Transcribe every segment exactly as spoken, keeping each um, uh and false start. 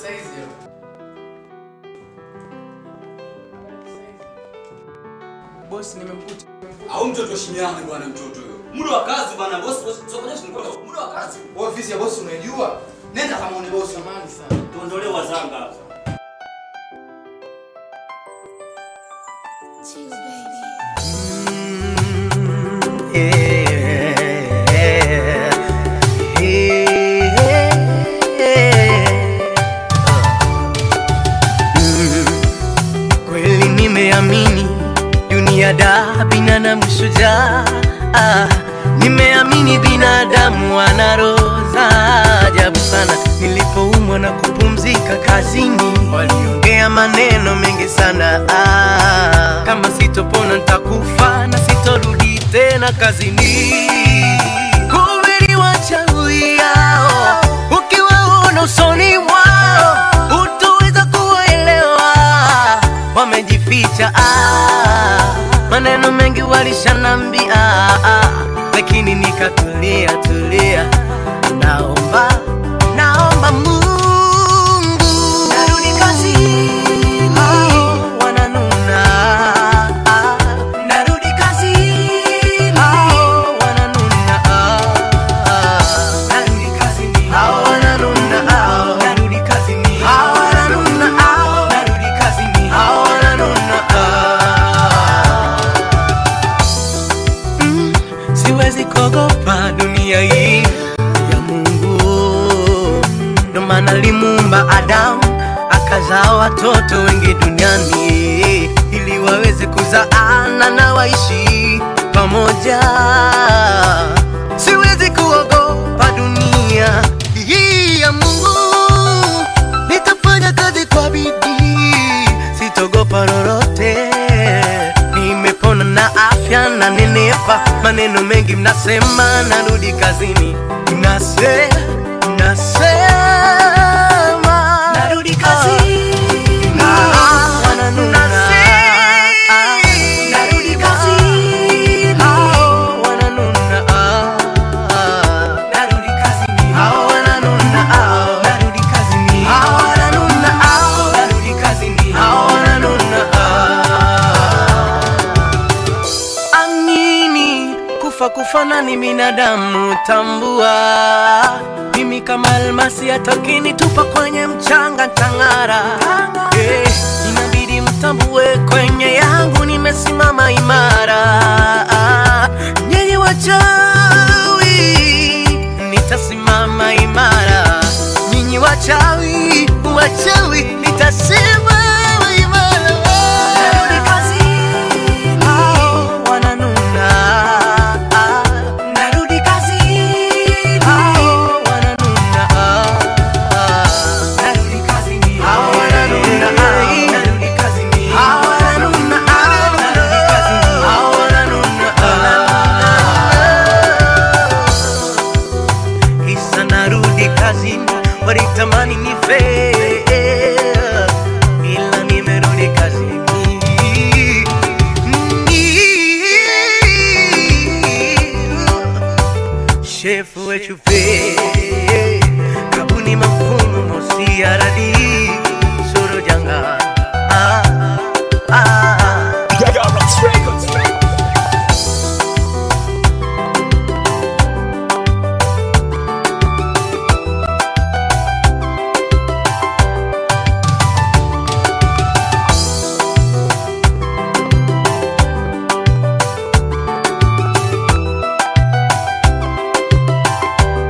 Saizi. Boss nimekukuta. Au mtoto shinyana bwana mtoto huyo. Muda wa kazi bwana boss boss. Sio kwa nini muda wa kazi? Ofisi ya boss unajua? Nenda kama une boss amani sana. Tuondolee wazanga hapa. Cheese baby. Mm, yeah, yeah, yeah. Mm, kweli nimeamini dunia da binadamu shujaa. Ah, nimeamini binadamu wana roho za ajabu sana. Nilipoumwa na kupumzika kazini, waliongea maneno mengi sana. Ah, kama sitopona nitakufa na sitorudi tena kazini. Kumbe wachawi hao, ukiwaona usoni mwao utaweza kuwaelewa, wamejificha. Ah, maneno mengi walishanambia, ah, lakini nikatulia tulia. Naomba, naomba Mungu narudi kazini. Hao wananuna, ah, narudi kazini. Hao wananuna, ah, narudi kazini. Hao wananuna, ah, narudi kazini. Hao wananuna, ah, narudi kazini. Hao wananuna, ah. Mm, siwezi kuogopa dunia hii ya Mungu. Ndo maana alimuumba Adamu akazaa watoto wengi duniani, ili waweze kuzaana na waishi pamoja. Siwezi kuogopa dunia hii ya Mungu. Nitafanya kazi kwa bidii, sitogopa lolote. Nimepona na afya na nenepa. Maneno mengi mnasema narudi kazini. Nase, nasema narudi kazini. Ah, wananuna. Ah, narudi kazini. Ah, wananuna. Ah, narudi kazini. Ah, wananuna. Ah, narudi kazini. Ah, wananuna. Ah, narudi kazini. Ah, wananuna. Ah, amini kufa kufana ni binadamu, tambua. Mimi kama almasi atokini tupa kwenye mchanga tangara. Eh, inabidi mtambue kwenye yangu nimesimama imara. Nyinyi wachawi nitasimama imara. Nyinyi wachawi, wachawi nitasimama imara. Narudi kazini. Hao wananuna, ah, narudi kazini. Hao wananuna, ah, narudi kazini. Hao wananuna, ah, narudi kazini. Hao wananuna, ah, narudi kazini. Hao wananuna, ah. Kisa narudi kazini, walitamani nife, ila nimerudi kazini. Shefu wetu fe kabuni mafumu mosi aradi soro janga. Ah, ah, ah.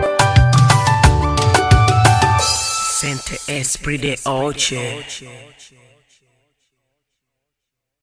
Sente Esprit de Oche.